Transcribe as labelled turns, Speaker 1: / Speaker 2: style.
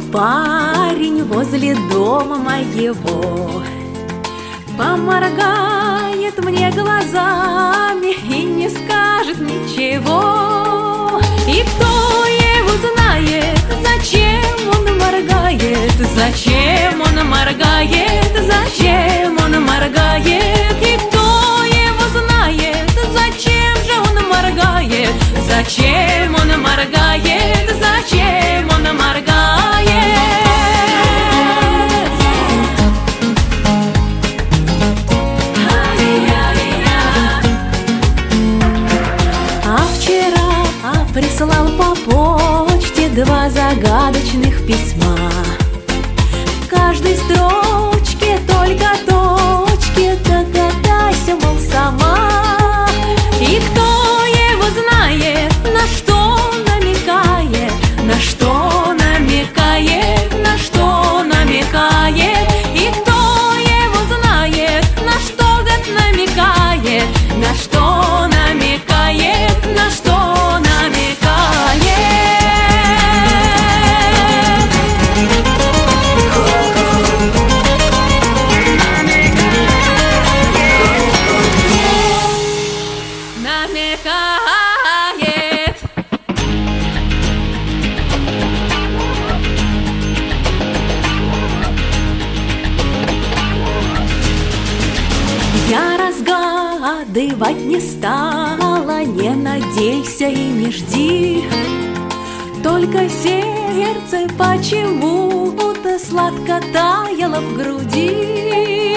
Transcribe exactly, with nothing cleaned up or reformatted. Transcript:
Speaker 1: парень возле дома моего поморгает мне глазами и не скажет ничего. И кто его знает, зачем он моргает, зачем он моргает, зачем он моргает. И кто его знает, зачем же он моргает, зачем он моргает, зачем он моргает. Прислал по почте два загадочных письма. В каждой строчке только точки, догадайся, мол, сама. И кто его знает, на что намекает, на что намекает, на что намекает. И кто его знает, на что гад намекает, на что намекает, на что намекает. Я разгадывать не стала, не надейся и не жди. Только сердце почему-то сладко таяло в груди.